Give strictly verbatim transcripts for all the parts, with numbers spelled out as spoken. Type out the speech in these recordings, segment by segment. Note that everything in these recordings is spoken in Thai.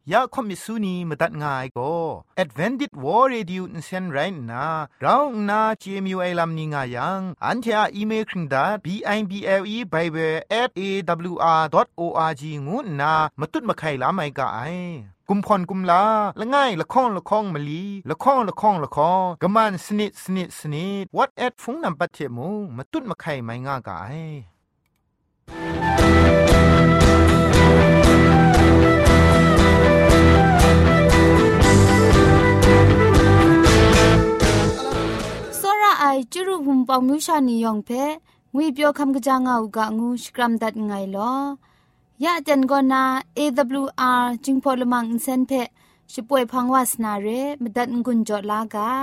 ยาคอมิสุนีมตัดง่ายก็ Advented War Radio นเซนไรนะเราหน้า จี เอ็ม ยู ไอ ลัมนิงายังอันเทออีเมลคิงดา บี ไอ บี แอล อี Bible แอท เอ ดับเบิลยู อาร์ ดอท โอ อาร์ จี งูนะมาตุ้ดมาไข่ลาไม่กะไอกุมพรกุมลาละง่ายละข้องละข้องมะลีละข้องละข้องละข้องกะมันสนิดสนิดสนิด What at ฟงนำปัจเจมูมาตุ้ดมาไข่ไม่ง่ากะไอไอจุรุภุมปองมิวชานียองเพงุยเปียวคำกะจางเอากะงูสกรัมดัดไงลอยะจันกอนา เอ ดับเบิลยู อาร์ จิงพอลมังอินเซนเพช่วยพังวาสนาเรมดัดงุนจอลากา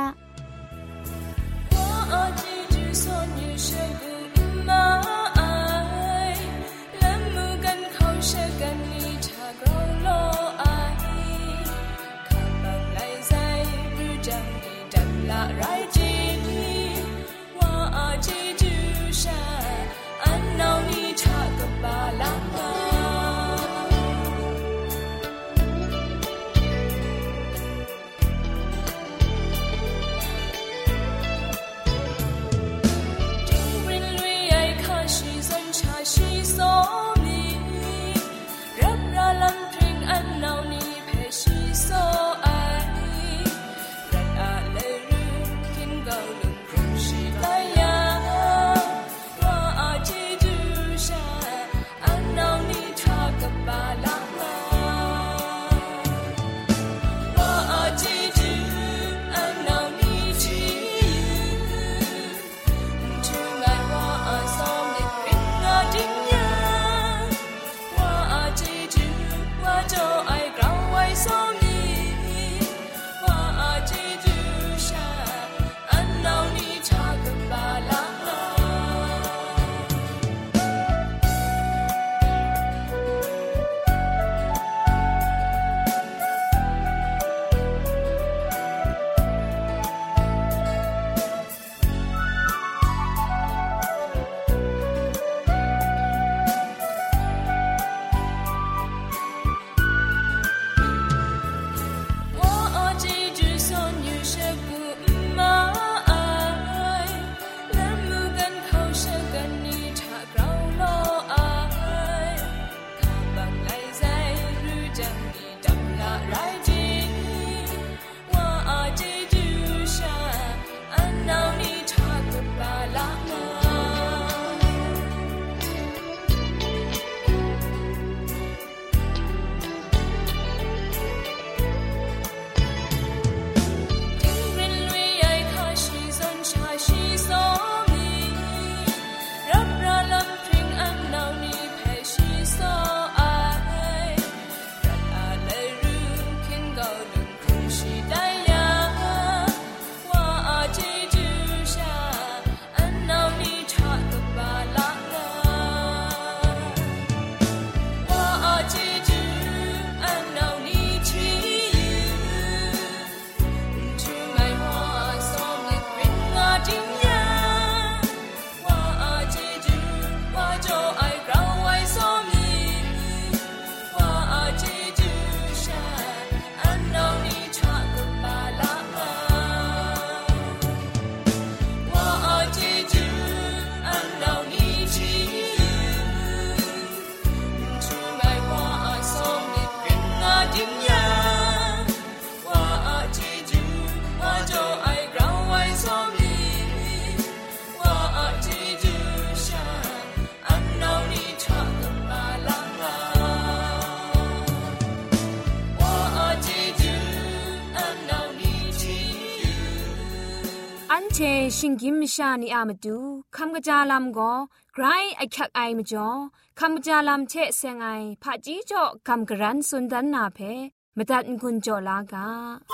เชชิงกิมชานีอามาดูคำกะจาลำก็ไกรไอคักไอมาจ่อคำกะจาลำเชเซงไอผาจีจ่อคำกระรันสุนดันนาเพมตัดกุญจ่อลากา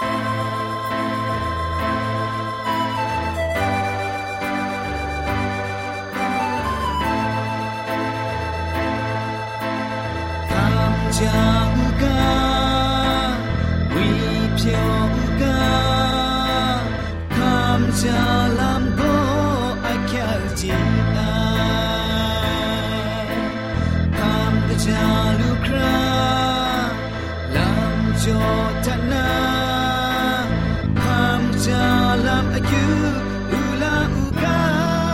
คำจากาวิเพียวกาคำจาลำก็อาแค่จีอาคำกะจาลูคราลำจอทนาคำจาลำอายุอุลาอุกา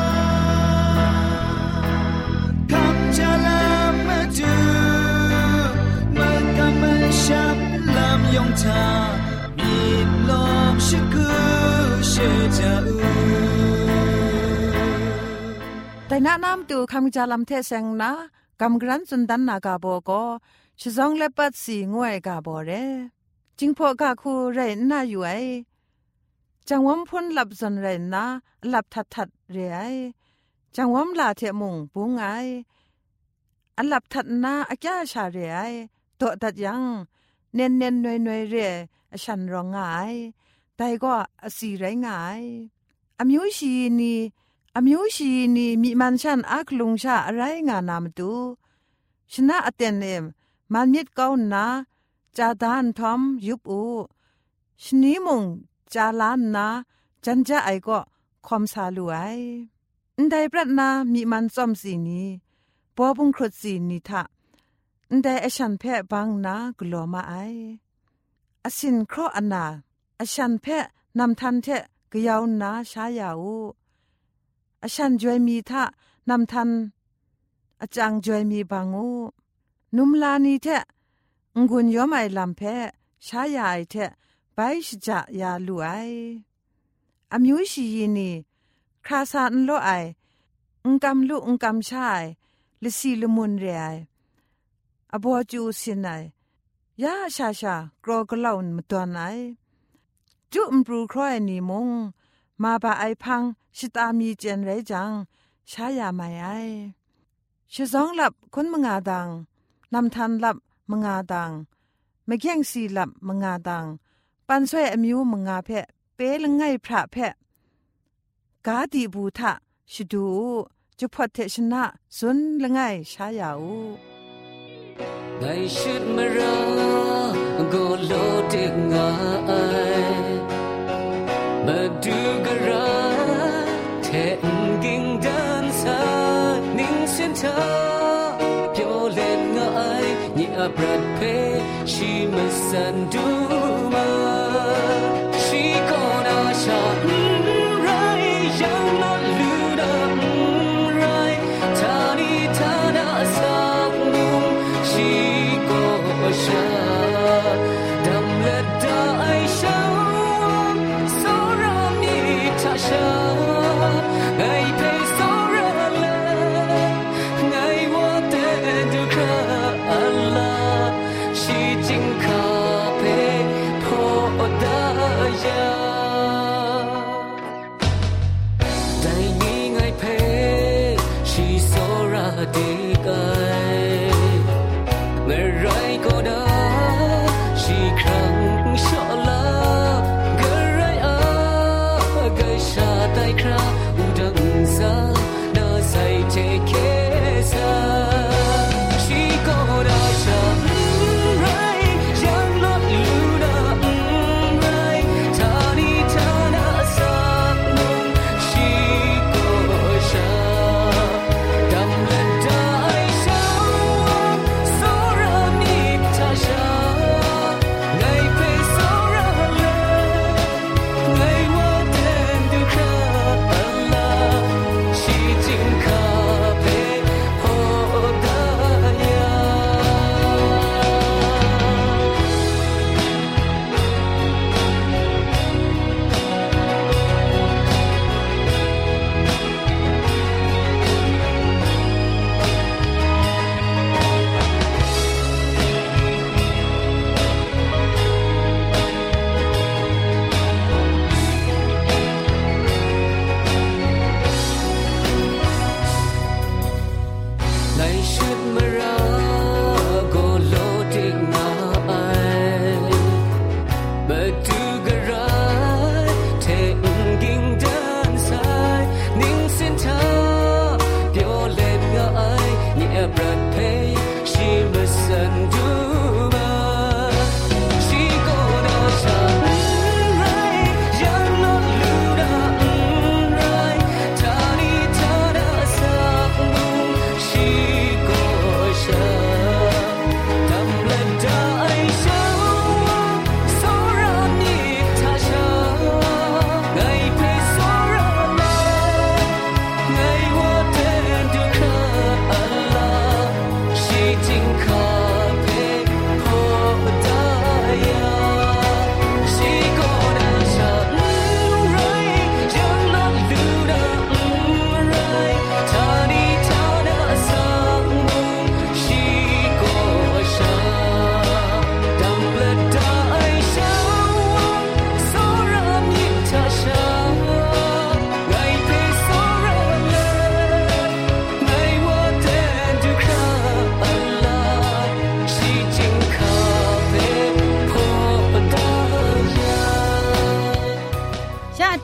คำจาลำมาดูมันกำมันชับลำยงทามีลมชิกุเชจาอูแต่น้าน้ำตูคำจาลำเทเซงนะกำกรันสุนดันนากาโบก็ชิซองเลปัดสีงวยกาโบเรจิงพอกาคูเรนน่าอยู่ไอจังวมพ้นหลับจนเรนนะหลับทัดทัดเรไอจังวมลาเทมุงปุงไออันหลับทัดนาอาแกชาเรไอโตตัดยังเน้นเน้นหน่วยหน่วยเรฉันร้องไงแต่ก็สีไรงายอมิวชีนีอมิวชีนีมีมันฉันอักลุงชาอะไรงานามตูชนะอเตนเอมมันมิดเก้านาจาดานทอมยุบอูชนีมงจาลานนาจันจะไอก็คอมซาลูไออันใดปรัดนามีมันซอมสีนี้ปอบุงครุดสีนี้ทะอันใดอฉันแพะบางนากลัวมาไออสินครออันนาอฉันแพะนำทันเทะกยาวนาชายาอูอฉันจวยมีทะนำทันอาจางจวยมีบางอูนุมลานีเทะงุนยอมไอลำแพะชายาไอเทะไปชจะยาลูไออามิวชียีนีคราซานโลไอองกำลุองกำชายลิซีลมุนเรไออบัวจูสินไอยาชาชากรอกลาวนมตัวนไอจุมปรูครอยนีมงมาบาไอพังชิตามีเจนไรจังชายาไม่ไอชิซองหลับคนมงาดังนำทันหลับมงาดังไม่แข่งสีหลับมงาดังปันสวยอมิวมงาเพะเปลงไงพระเพะกาดีบูทะชิดูจุพอเทชนะสุนละไงชายาอูไงชุดมารอโกโลติงายมาดูกระเทนกิ่งดันสานิ่งเส้นทางเพียวเล่นง่ายยิ่งอับรัดเพชีมาสันดูมาชีก็น่าชาไรยังน่าลืมดำไรท่านี้ท่าน่าสักมุมชีก็ชาดำและได้ชาโซรามีท่าชาไงเพโซราเลไงว่าแต่ดูคราอัลลาชีจิงคาเพ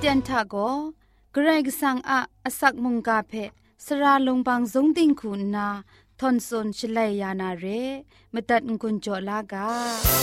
ตียนทาโกเกรกสังอะอสักมุงกาเพสระลงบางสงติงคุณนาทอนซนชลัยยานาเรมตัดงุนจอลากา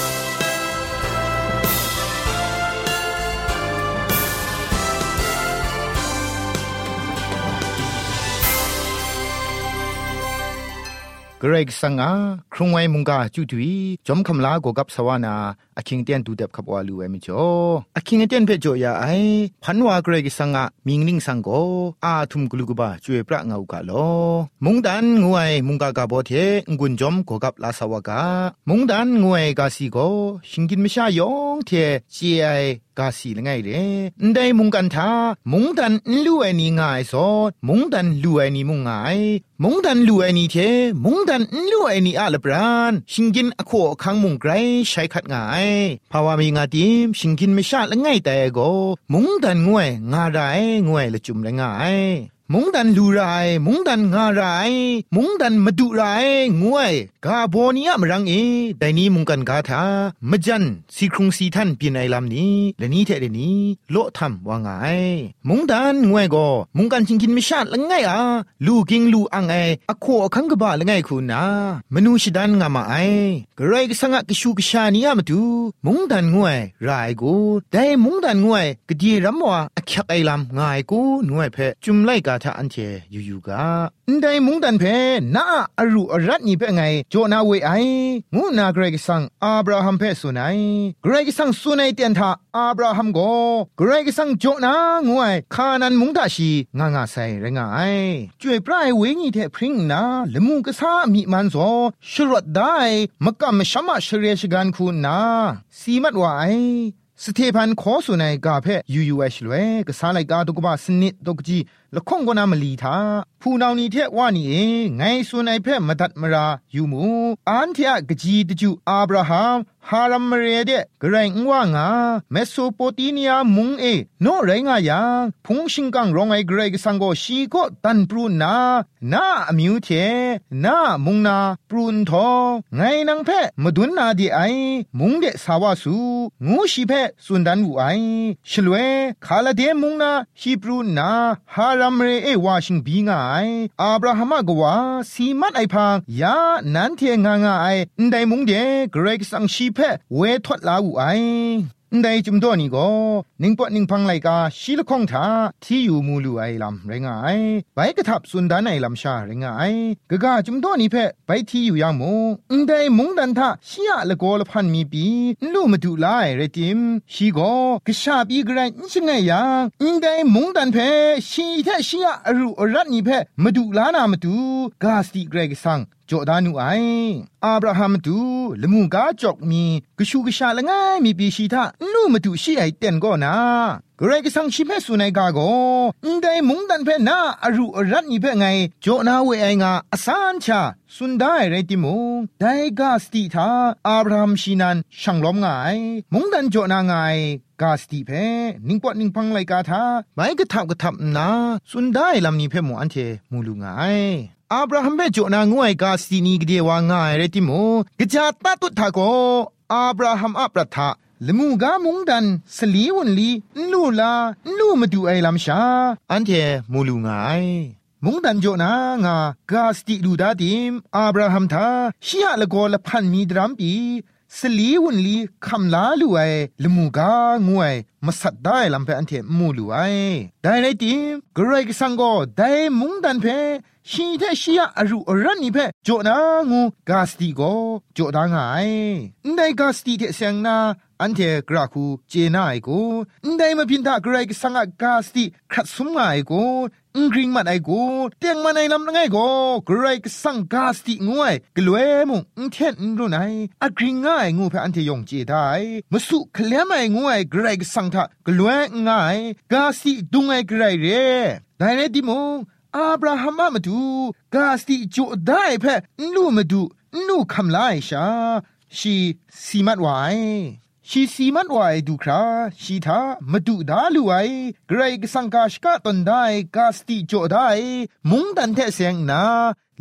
เกรกสังอาครุงไวมุงกาจุตุยจอมคำลาโกกับสวานาอคิงเตียนตูเด็บขับวาลูเอมิจ่ออคิงเตียนเพจอยาไอพันวาเกรกสังอามิงนิงสังโกอาทุมกลุกบาจวยพระเงากาโลมุงดันงวยมุงกากาโบเทงุนจอมโกกับลาสวากามุงดันงวยกาซีโกชิงกินมิชายองเทจีไอกาสีละไงเร่ได้มุงกันทามุงดันลู่ไอนี่ง่ายสอดมุงดันลู่ไอนี่มุงง่ายมุงดันลู่ไอนี่เทมุงดันลู่ไอนี่อาลบรานชิงกินอโคคังมุงไกรใช้ขัดง่ายภาวะมีงาติมชิงกินไม่ชาละไงแต่โกมุงดันงวยงาไรงวยละจุ่มละง่ายมุงดันลูไรมุงดันงาไรมุงดันมาดุไรงวยกาโบนียมรังเอแต่นี้มุงกันกาถามจันสีครุงสีท่านเปลี่ยนไอลำนี้และนี้เทเดนี้โลทำว่าไงมุงดันงวยก็มุงกันชิงกินไม่ชาละไงอ่ะลูกิงลูอังไออโคคังกบะละไงคุณนะมนูชิดันงามาไอกระไรก็สังกชูกชานียมาดูมุงดันงวยไรกูแต่มุงดันงวยกดีรำว่าอักขไอลำง่ายกูงวยเพจุมไลกาถ้าอันเทอยู่อยู่กาได้มุงดันเพน่าอรุอรัตนี่เพไงโจนาเวไองูนาเกรกสังอับราฮัมเพสุนัยเกรกสังสุนัยเตียนทาอับราฮัมโกเกรกสังโจนางวยคานันมุงตาชีงางาไซเรงไอจ่วยปลายเวงีเทพริงนาละมุงกษามีมันโซชรดได้มกะมชมะชเรชกันคุณนาสีมัดว่าไอสเตพันขอสุนัยกาเพยูยูเอชลเวกษาไลกาตุกบะสนิดตกจีละคงกนามลีทาผู้นาวนี้เทว่านี่เองไงสุนัยเพมดัดมราอยู่มูอันเทะกจีตจูอับราฮัมฮารัมเรเดกระไรว่างาเมโสโปเตเมียมุงเอโนไรงายังพุงชิงกังรองไอเกรกสังโกชีโกตันปรูนานาอมิวเทนามุงนาปรูนทอไงนังเพมดุนนาดีไอมุงเดสาวาสูงูชีเพสุนดันวูไอชลเวคาลาเดมุงนาฮีปรูนาฮารัมเรเอวาชิงบีงาไออับราฮัมกว่าสีมัดไอพังยานันเทงางาไอไดมุงเดเกรกสังชีเพเวทวดลาวูไอได้จุมโดนี่ก็นิงปอนิงพังไลกาชีลคงทาที่อยู่มูลูไอลำเรงไอไปกระทับสุนดานไอลำชาเรงไอกะกาจุมโดนี่เพไปที่อยู่ยังมูได้มุงดันทาชียละโกละพันมีปีลูมาดูไลเรติมชีก็กะชาบีกระไรชิงไงยังได้มุงดันเพชีแท้ชียอรุอรัตนี่เพมาดูลานามาดูกาสติเกรกสังจอดานุไออับราฮัมดูละมุงกาจอกมีกะชูกะชาละง่ายมีปีชีทาลูมาดูชีไอเต็นก็นะกระไรก็สังชิเพสุนัยกาโกได้มุงดันเพนาอรุอรัตนี่เพไงโจนาเวไองาอสานชาสุนได้ไรติมุงได้กาสติทาอับราฮัมชีนันช่างล้อมง่ายมุงดันโจนาง่ายกาสติเพนิงปอนิงพังไลกาทาไปกระทับกระทับนาสุนได้ลำนี้เพหมอันเทมูลุง่ายอับราฮัมเบโจนางวยกาสตินีกเดวางายเรติโมกะจาตาตุทาโกอับราฮัมอัปรัทะละมูกามุงดันสลีวนลีลูลาลูมาดูไอลำชาอันเทมูลูงายมุงดันโจนางากาสติดูดาดิมอับราฮัมทาชียละโกละพันมีดรัมปีสลีวนลีคำลาลูไอละมูกางวยมาสัดได้ลำเพอันเทมูลูไอได้ไรติมกระไรก็สังโกได้มุงดันเพชีเทชียอรุอรันนี่เพโจนางูกาสติโกโจดางไงได้กาสติเทเสียงนาอันเทกราคูเจนาไอโกได้มาพินทากระไรก็สังกาสติขัดสมไงไอโกอุ้งกริงมันไอโกเตียงมันไอลำนังไอโกกระไรก็สังกาสติงวยกลัวมุงอุ้งเทนรู้ไหนอักริงง่ายงูเพอันเทยงเจได้มาสุขเลี้ยมไองวยกระไรก็สังทากลัวง่ายกาสติดุงไอกระไรเร่ได้เลยดิมุงอับราฮัมมาดูกาสติโจได้เพลูมาดูลูคำลายชาชีสีมัดไวชีสีมัดไวดูคราชีทามาดูดาลูไอเกรกสังกาชกะตนได้กาสติโจได้มุงดันเทเสียงนา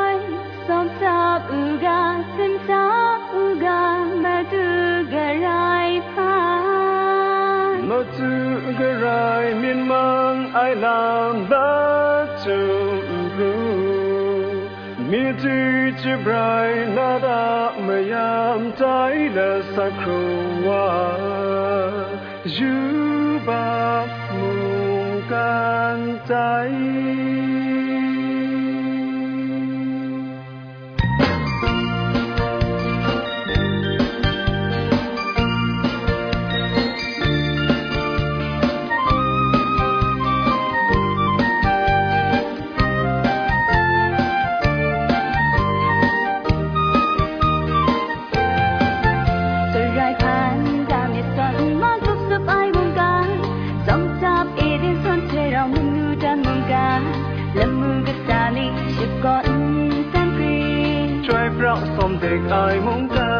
จิบรายนาดาเมื่อยามใจและสักครู่ว่ายูบามุงกันใจสมเด็จไอ้มงกา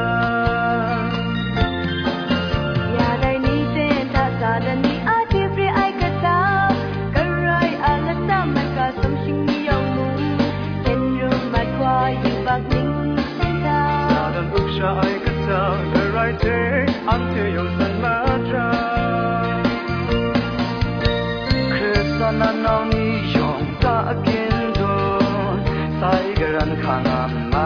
อย่าได้นี้เส้นตาสาดันนี้อาทิฟรีไอกระตากระไรอาละตามันก็สมชิงนิยมมุงเห็นรูปมาควายอยู่บักนิ่งเส้นตาสาดันอุกชาไอกระตากระไรเทอันเทยงสันมาตราคริสตนานานิยมตากินโดนใส่กระรันข้างอามา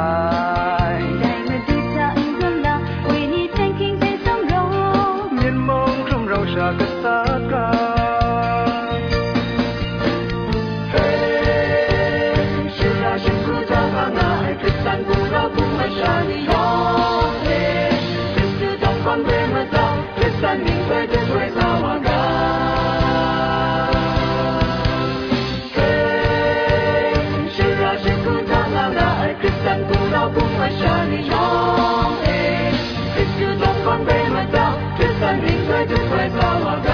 กษาการเฮ้ชื่อราชินกูจะมาหน้าให้คริสตันกูเราบุกมาชาลิยอเฮ้คริสต์ต้องคนเวมาเจ้าคริสตันยิ่งไปจะช่วยสาวกันเฮ้ชื่อราชินกูจะมาหน้าให้คริสตันกูเราบุกมาชาลิยอเฮ้คริสต์ต้องคนเวมาเจ้าคริสตันยิ่งไปจะช่วยสาวกัน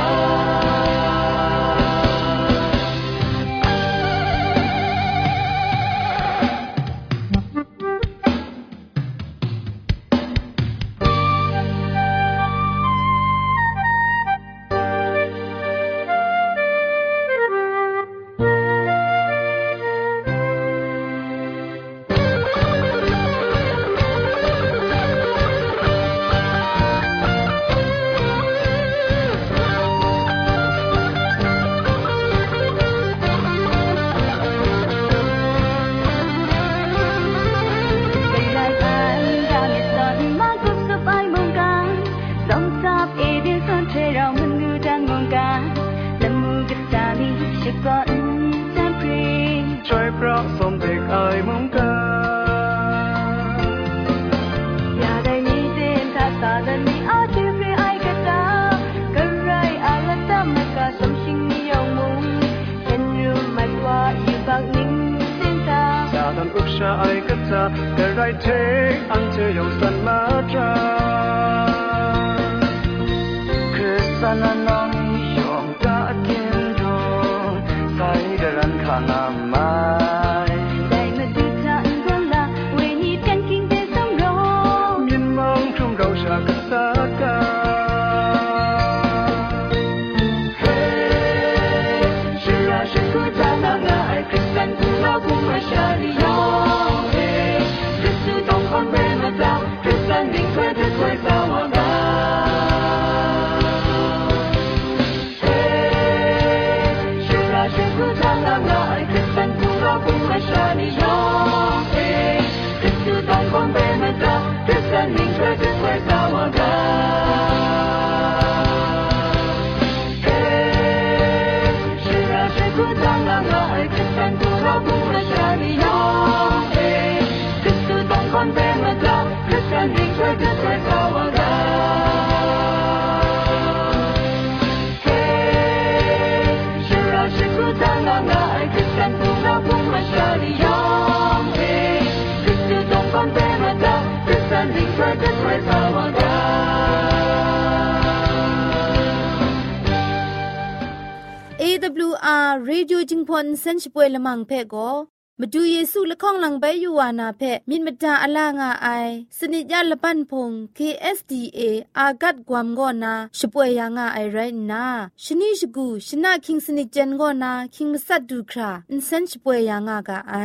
ไอ้กระตากระไรเทอันเธอยงสันมาตราคือสนานองยองกะกินโดใส่กระรันข้างอามาได้มาดูทางก็ละเวนีกันคิงเดสงโรยินมองทุ่งเราชากระตากาเฮ้ชื่อราชินกูจะนานาไอ้คริสตันกูเราบุกมาชาลิยอยิ่งเคยจะช่วยสาวกันเฮ้ชื่อราชินกูจะนานาไอ้คริสตันกูเราบุกมาชาลิยอเฮ้คริสต์ต้องคนเบมาเจ้าคริสตันยิ่งเคยจะช่วยสาวกันเฮ้ชื่อราชินกูจะนานาไอ้คริสตันกูเราบุกมาชาลิยอเฮ้คริสต์ต้องคนเบมาเจ้ากันยิ่งช่วยจะช่วยสาวกันเฮ้ชื่อราชินกูจะนานาไอ้คริสตันกูเราบุกมาชาลิยอเฮ้คริสต์ต้องคนเบมาเจ้าคริสตันยิ่งช่วยจะช่วยสาวกันเอ ดับเบิลยู อาร์ Radio Jingpon Senchpoe Lamang Phe Goมาดูเยซูละข้องหลังใบยูวานาเพมินมดาอลางาไอสนิจยาละปันพง เค เอส ดี เอ อากัดกวามกอนาช่วยยางาไอไรนาชนิชกูชนะคิงสนิจเจนกอนาคิงมัสัดดูคราอินเซนช่วยยางากาไอ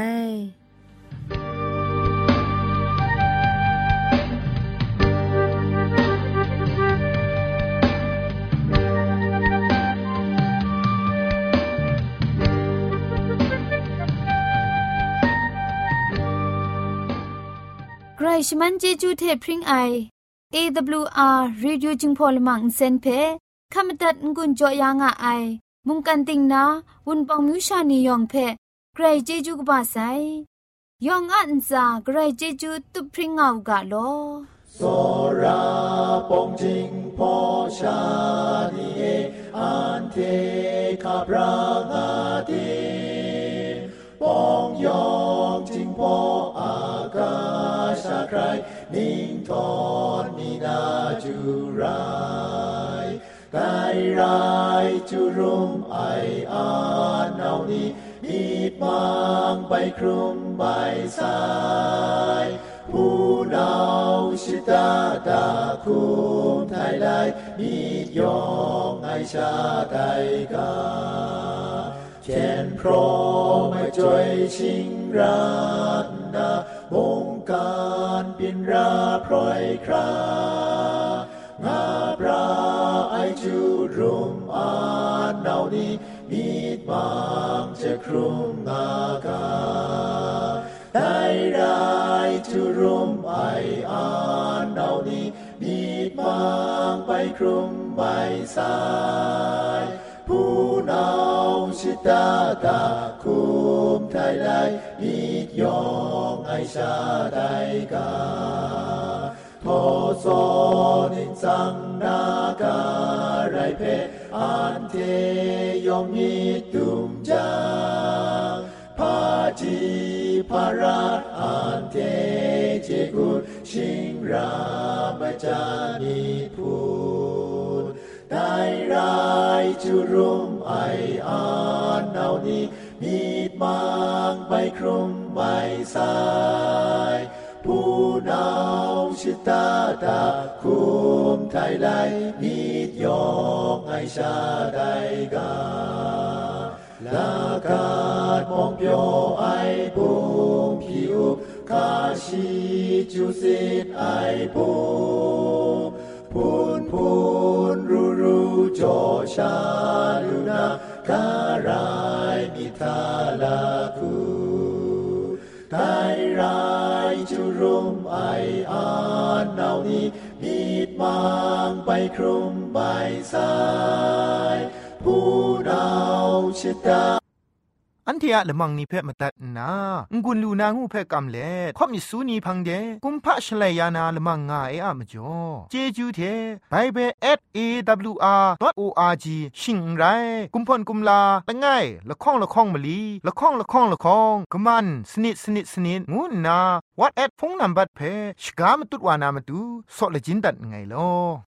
ชมันเจจูเทพริงไอ เอ ดับเบิลยู อาร์ Radio จิงพอลมังเซนเพขามตัดงุนจอยางอไอมุงกันติงนาวุนปองมิวชานียองเพใครเจจูกบาไซยองอันซาใครเจจูตุพริงเอากะโลโซราปองจิงพอชานีเออันเทคาบรางาเดปองยองจิงพออากาชาใครนิ่งทอนนีนาจูไรไกไรจูรุมไออานานี้มีดมังใบครุมใบสายผู้นาวชิตาตาคุมไทยได้มียองไอชาไทยกาเช่นพร้อมไม่จ่อยชิงรันนามงการเป็นราพรอยครางาปราไอจูรุมอานนาวนี้มีดมังจะครุมงากาได้ได้จูรุมไออานนาวนี้มีดมังไปครุมใบสายผู้นาวชิตาตาคุมไทยได้มีดยองไอชาไทยกาทอซอนินสังนาการายเพอันเทยองมีตุมจางพาจีพาราอันเทเจกุชิงรามจานิพูได้รายจุรุมไออันนาวนี้มีดมังใบครุมใบสายผู้นาวชิตาตาคุมไทยได้มีดยองไอชาไทยกาลากาดมองเปียวไอปุงผิวคาชีจูสิตไอปุงพูนพูนรูรูโจชาลูนาการายมิทาลาคูไทยรายจุรุมไออานนาวนี้มีดมังไปครุมใบสายผู้นาวชิตาอันเทียละมังนิเพ่มาตัดนางุนลูนางูเพ่กำเล่ข่อมิสูนีพังเดกุมพะชเลยานาละมังงาเออะมจ่อเจจูเทไบเบิล เอท เอ ดับเบิลยู อาร์ ดอท โอ อาร์ จี ชิงไรกุมพ่นกุมลาละง่ายละข้องละข้องมะลีละข้องละข้องละข้องกะมันสนิดสนิดสนิดงูนาวัดแอดพงนัมบัดเพ่ชกามตุดวานามตุซอเลจินดัดไงลอ